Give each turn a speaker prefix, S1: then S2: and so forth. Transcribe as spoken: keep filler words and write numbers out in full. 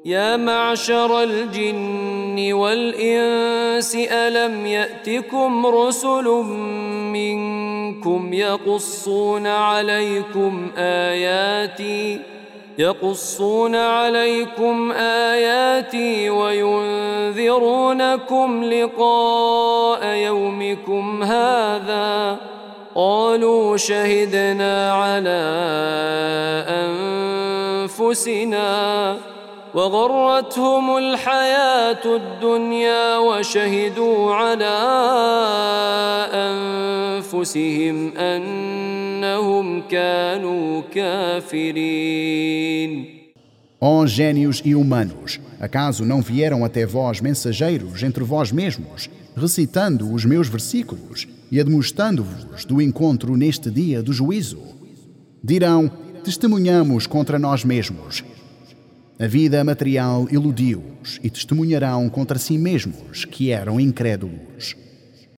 S1: يا معشر الجن والإنس ألم يأتكم رسل منكم يقصون عليكم آياتي يقصون عليكم آياتي وينذرونكم لقاء يومكم هذا قالوا شهدنا على أنفسنا وغرتهم الحياة الدنيا وشهدوا على أنفسهم أنهم كانوا كافرين.
S2: Ó gênios e humanos, acaso não vieram até vós mensageiros entre vós mesmos, recitando os meus versículos e admoestando-vos do encontro neste dia do juízo? Dirão, testemunhamos contra nós mesmos. A vida material iludiu-os e testemunharão contra si mesmos que eram incrédulos.